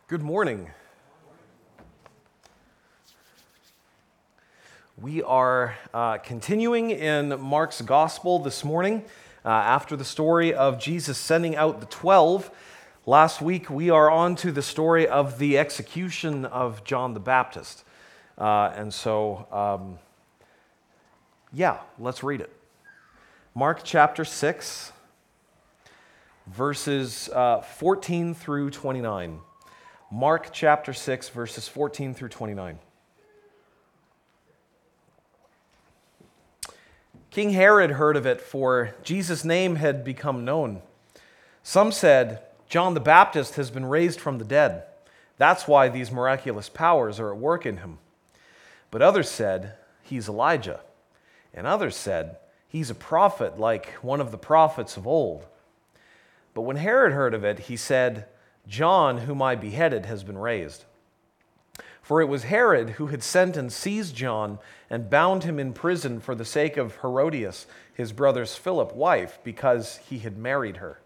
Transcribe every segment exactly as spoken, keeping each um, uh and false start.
Good morning. We are uh, continuing in Mark's Gospel this morning uh, after the story of Jesus sending out the twelve. Last week we are on to the story of the execution of John the Baptist. Uh, and so, um, yeah, let's read it. Mark chapter six, verses uh, fourteen through twenty-nine. Mark chapter six, verses fourteen through twenty-nine. King Herod heard of it, for Jesus' name had become known. Some said, John the Baptist has been raised from the dead. That's why these miraculous powers are at work in him. But others said, he's Elijah. And others said, he's a prophet like one of the prophets of old. But when Herod heard of it, he said, John, whom I beheaded, has been raised. For it was Herod who had sent and seized John and bound him in prison for the sake of Herodias, his brother's Philip wife, because he had married her.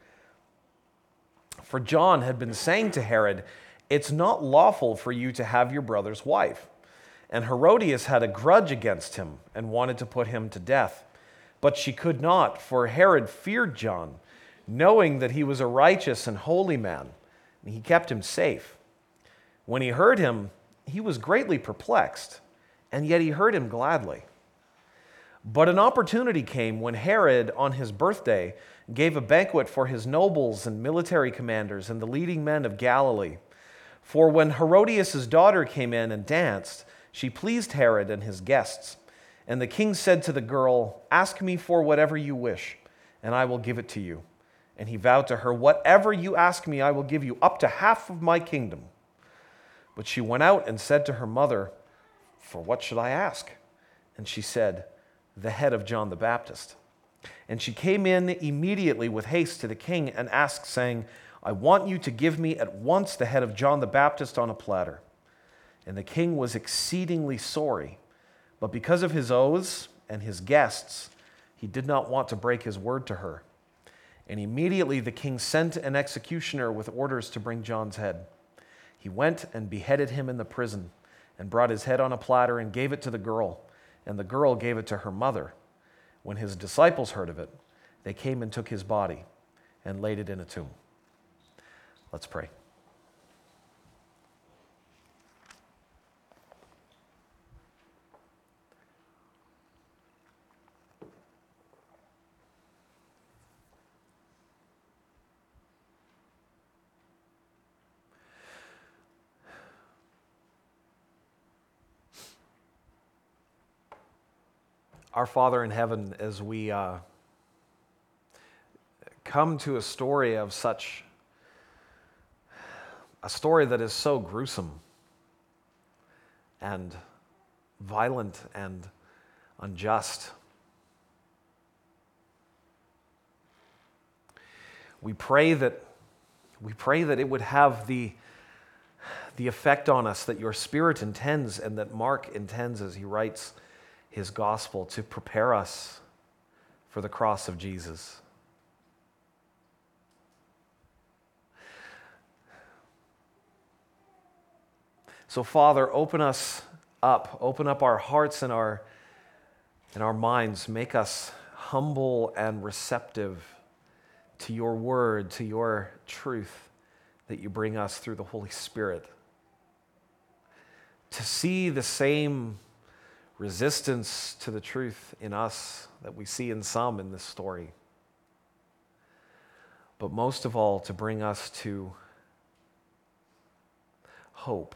For John had been saying to Herod, it's not lawful for you to have your brother's wife. And Herodias had a grudge against him and wanted to put him to death. But she could not, for Herod feared John, knowing that he was a righteous and holy man, and he kept him safe. When he heard him, he was greatly perplexed, and yet he heard him gladly. But an opportunity came when Herod, on his birthday, gave a banquet for his nobles and military commanders and the leading men of Galilee. For when Herodias' daughter came in and danced, she pleased Herod and his guests. And the king said to the girl, ask me for whatever you wish, and I will give it to you. And he vowed to her, whatever you ask me, I will give you, up to half of my kingdom. But she went out and said to her mother, for what should I ask? And she said, the head of John the Baptist. And she came in immediately with haste to the king and asked, saying, I want you to give me at once the head of John the Baptist on a platter. And the king was exceedingly sorry, but because of his oaths and his guests, he did not want to break his word to her. And immediately the king sent an executioner with orders to bring John's head. He went and beheaded him in the prison and brought his head on a platter and gave it to the girl, and the girl gave it to her mother. When his disciples heard of it, they came and took his body and laid it in a tomb. Let's pray. Our Father in heaven, as we uh, come to a story of such, a story that is so gruesome and violent and unjust, we pray that we pray that it would have the the effect on us that your Spirit intends and that Mark intends as he writes his gospel, to prepare us for the cross of Jesus. So, Father, open us up, open up our hearts and our, and our minds, make us humble and receptive to your word, to your truth that you bring us through the Holy Spirit. To see the same resistance to the truth in us that we see in some in this story. But most of all, to bring us to hope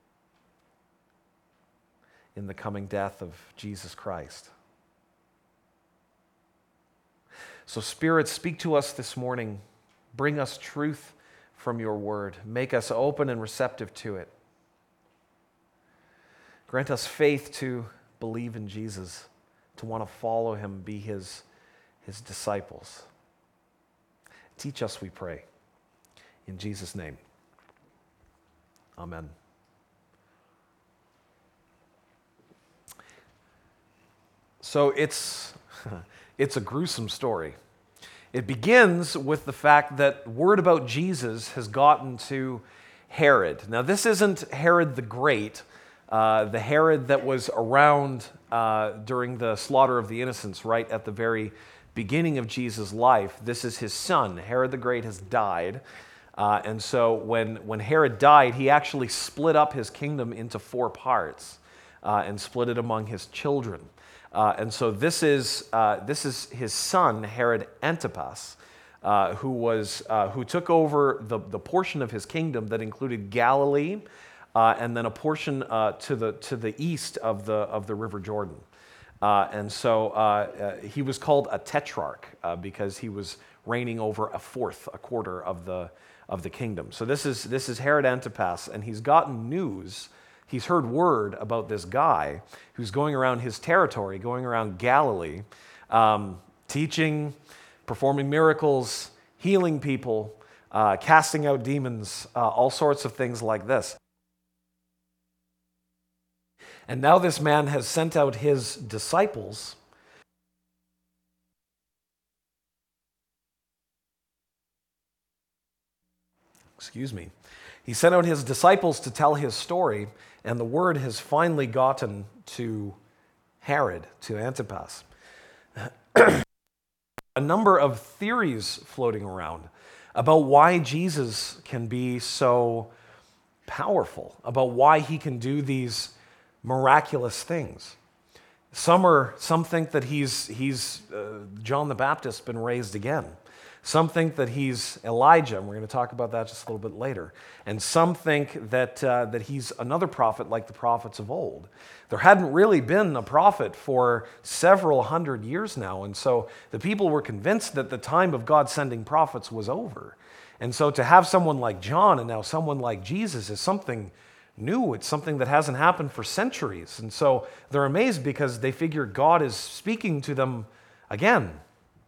in the coming death of Jesus Christ. So, Spirit, speak to us this morning. Bring us truth from your word. Make us open and receptive to it. Grant us faith to believe in Jesus, to want to follow him, be his, his disciples. Teach us, we pray. In Jesus' name, amen. So it's, it's a gruesome story. It begins with the fact that word about Jesus has gotten to Herod. Now, this isn't Herod the Great, uh, the Herod that was around uh, during the slaughter of the innocents, right at the very beginning of Jesus' life. This is his son. Herod the Great has died. Uh, and so when, when Herod died, he actually split up his kingdom into four parts uh, and split it among his children. Uh, and so this is, uh, this is his son, Herod Antipas, uh, who, was, uh, who took over the, the portion of his kingdom that included Galilee uh, and then a portion uh, to, the, to the east of the, of the River Jordan. Uh, and so uh, uh, he was called a tetrarch uh, because he was reigning over a fourth, a quarter of the, of the kingdom. So this is, this is Herod Antipas, and he's gotten news. He's heard word about this guy who's going around his territory, going around Galilee, um, teaching, performing miracles, healing people, uh, casting out demons, uh, all sorts of things like this. And now this man has sent out his disciples excuse me. He sent out his disciples to tell his story, and the word has finally gotten to Herod, to Antipas. A number of theories floating around about why Jesus can be so powerful, about why he can do these miraculous things. Some are, some think that he's, he's uh, John the Baptist been raised again. Some think that he's Elijah, and we're going to talk about that just a little bit later. And some think that, uh, that he's another prophet like the prophets of old. There hadn't really been a prophet for several hundred years now, and so the people were convinced that the time of God sending prophets was over. And so to have someone like John and now someone like Jesus is something new. It's something that hasn't happened for centuries. And so they're amazed because they figure God is speaking to them again.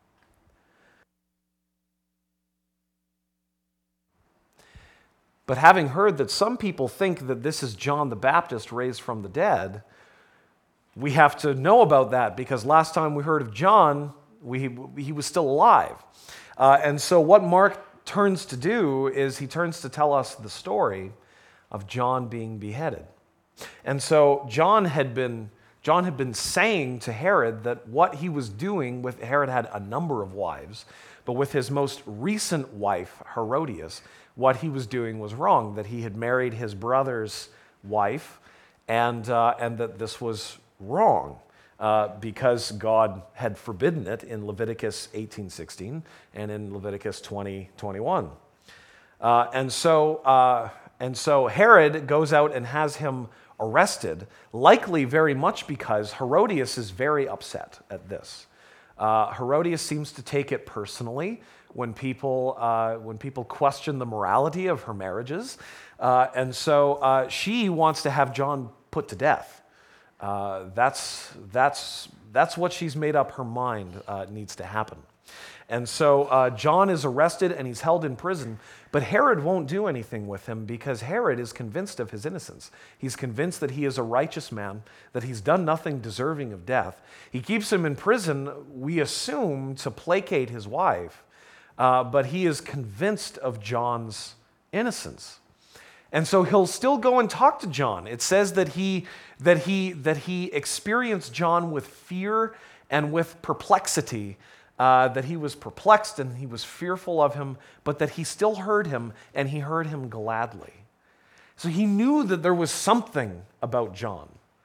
But having heard that some people think that this is John the Baptist raised from the dead, we have to know about that because last time we heard of John, we, he was still alive. Uh, and so what Mark turns to do is he turns to tell us the story of John being beheaded. And so John had been John had been saying to Herod that what he was doing with Herod had a number of wives, but with his most recent wife, Herodias, what he was doing was wrong, that he had married his brother's wife, and, uh, and that this was wrong uh, because God had forbidden it in Leviticus eighteen sixteen and in Leviticus twenty twenty-one. Uh, and, so, uh, and so Herod goes out and has him arrested, likely very much because Herodias is very upset at this. Uh, Herodias seems to take it personally when people, uh, when people question the morality of her marriages. Uh, and so uh, she wants to have John put to death. Uh, that's, that's, that's what she's made up her mind uh, needs to happen. And so uh, John is arrested and he's held in prison, but Herod won't do anything with him because Herod is convinced of his innocence. He's convinced that he is a righteous man, that he's done nothing deserving of death. He keeps him in prison, we assume, to placate his wife, uh, but he is convinced of John's innocence. And so he'll still go and talk to John. It says that he, that he, that he experienced John with fear and with perplexity, uh, that he was perplexed and he was fearful of him, but that he still heard him and he heard him gladly. So he knew that there was something about John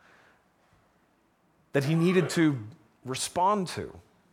that he needed to respond to.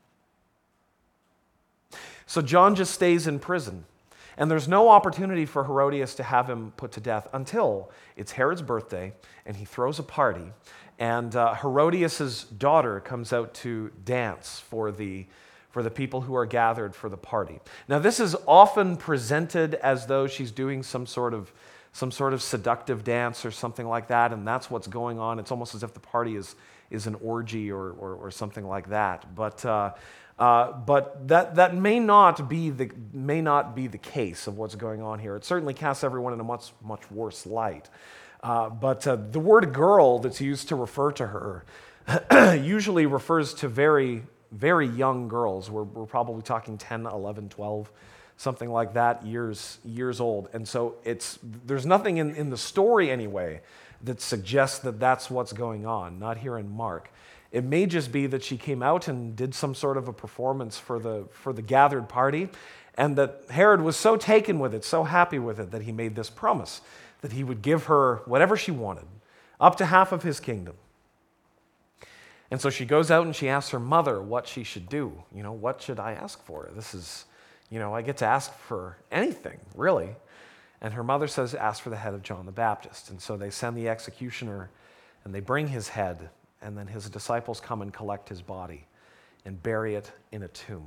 So John just stays in prison. And there's no opportunity for Herodias to have him put to death until it's Herod's birthday, and he throws a party, and uh, Herodias' daughter comes out to dance for the, for the people who are gathered for the party. Now, this is often presented as though she's doing some sort of, some sort of seductive dance or something like that, and that's what's going on. It's almost as if the party is, is an orgy or, or, or something like that. But... Uh, Uh, but that, that may not be the may not be the case of what's going on here. It certainly casts everyone in a much much worse light. Uh, but uh, the word "girl" that's used to refer to her usually refers to very very young girls. We're, we're probably talking ten, eleven, twelve, something like that, years years old. And so it's there's nothing in, in the story anyway that suggests that that's what's going on, not here in Mark. It may just be that she came out and did some sort of a performance for the for the gathered party, and that Herod was so taken with it, so happy with it, that he made this promise that he would give her whatever she wanted, up to half of his kingdom. And so she goes out and she asks her mother what she should do. You know, what should I ask for? This is, you know, I get to ask for anything, really. And her mother says, ask for the head of John the Baptist. And so they send the executioner and they bring his head, and then his disciples come and collect his body and bury it in a tomb.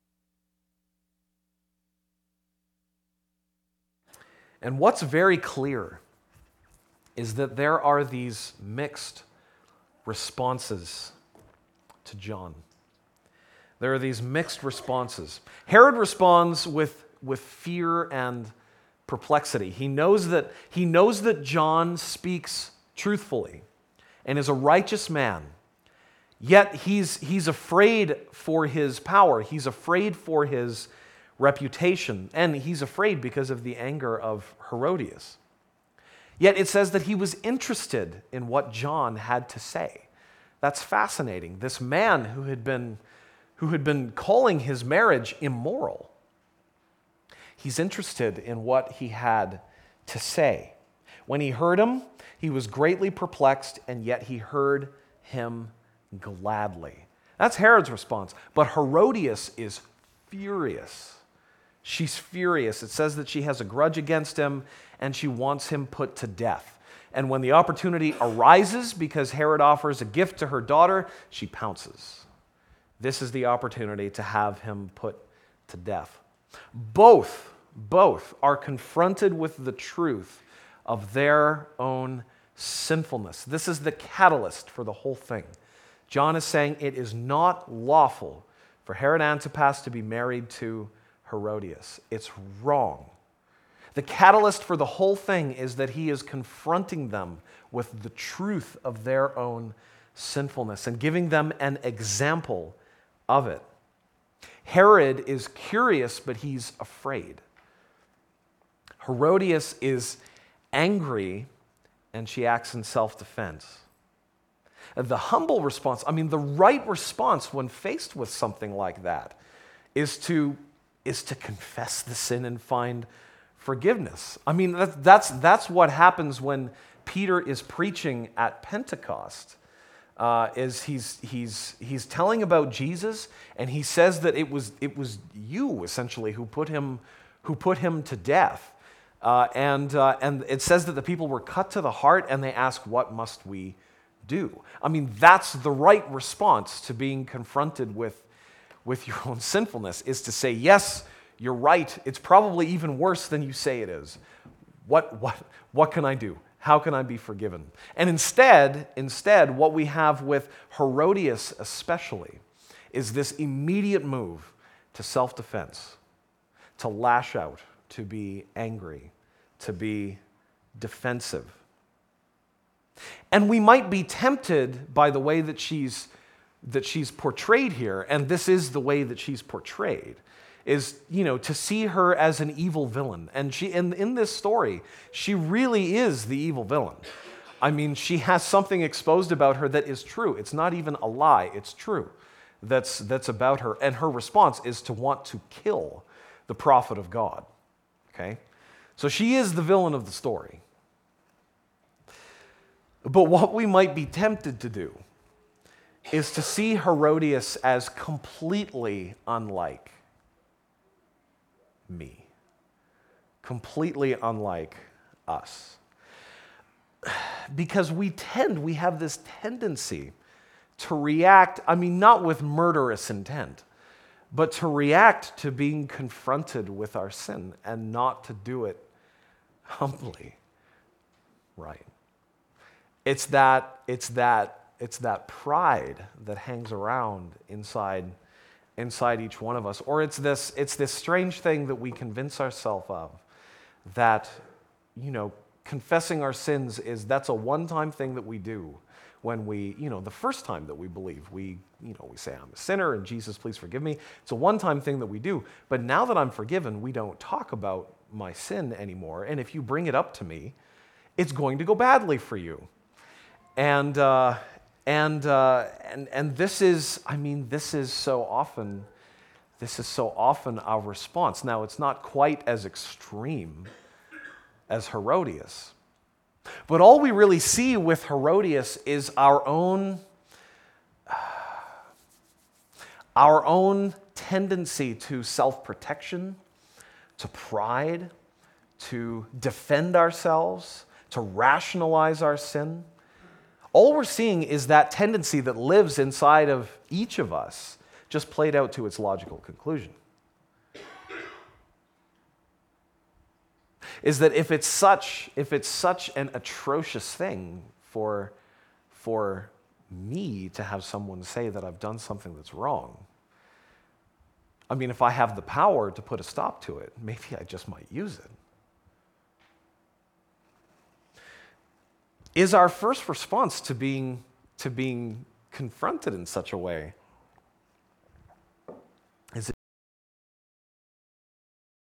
And what's very clear is that there are these mixed responses to John. There are these mixed responses. Herod responds with, with fear and perplexity. He knows that, he knows that John speaks truthfully and is a righteous man, yet he's, he's afraid for his power. He's afraid for his reputation, and he's afraid because of the anger of Herodias. Yet it says that he was interested in what John had to say. That's fascinating. This man who had been, who had been calling his marriage immoral, he's interested in what he had to say. When he heard him, he was greatly perplexed, and yet he heard him gladly. That's Herod's response. But Herodias is furious. She's furious. It says that she has a grudge against him, and she wants him put to death. And when the opportunity arises, because Herod offers a gift to her daughter, she pounces. This is the opportunity to have him put to death. Both, both are confronted with the truth of their own sinfulness. This is the catalyst for the whole thing. John is saying it is not lawful for Herod Antipas to be married to Herodias. It's wrong. The catalyst for the whole thing is that he is confronting them with the truth of their own sinfulness and giving them an example of it. Herod is curious, but he's afraid. Herodias is angry, and she acts in self-defense. The humble response, I mean, the right response when faced with something like that is to is to confess the sin and find forgiveness. I mean, that, that's, that's what happens when Peter is preaching at Pentecost, uh, is he's, he's, he's telling about Jesus, and he says that it was, it was you, essentially, who put him, who put him to death. Uh, and, uh, and it says that the people were cut to the heart, and they ask, what must we do? I mean, that's the right response to being confronted with with your own sinfulness, is to say, yes, you're right. It's probably even worse than you say it is. What, what, what can I do? How can I be forgiven? And instead, instead, what we have with Herodias especially is this immediate move to self-defense, to lash out, to be angry, to be defensive. And we might be tempted by the way that she's that she's portrayed here, and this is the way that she's portrayed, is, you know, to see her as an evil villain. And she, in, in this story, she really is the evil villain. I mean, she has something exposed about her that is true. It's not even a lie, it's true. That's, that's about her. And her response is to want to kill the prophet of God. Okay? So she is the villain of the story. But what we might be tempted to do is to see Herodias as completely unlike me, completely unlike us. Because we tend, we have this tendency to react, I mean, not with murderous intent, but to react to being confronted with our sin and not to do it humbly, right? It's that, it's that, it's that pride that hangs around inside, inside each one of us. Or it's this, it's this strange thing that we convince ourselves of, that, you know, confessing our sins is, that's a one-time thing that we do. when we, you know, the first time that we believe, we, you know, we say, I'm a sinner and Jesus, please forgive me. It's a one-time thing that we do. But now that I'm forgiven, we don't talk about my sin anymore. And if you bring it up to me, it's going to go badly for you. And, uh, and, uh, and, and this is, I mean, this is so often, this is so often our response. Now, it's not quite as extreme as Herodias. But all we really see with Herodias is our own, our own tendency to self-protection, to pride, to defend ourselves, to rationalize our sin. All we're seeing is that tendency that lives inside of each of us, just played out to its logical conclusion. Is that if it's such, if it's such an atrocious thing for, for me to have someone say that I've done something that's wrong, I mean, if I have the power to put a stop to it, maybe I just might use it. Is our first response to being, to being confronted in such a way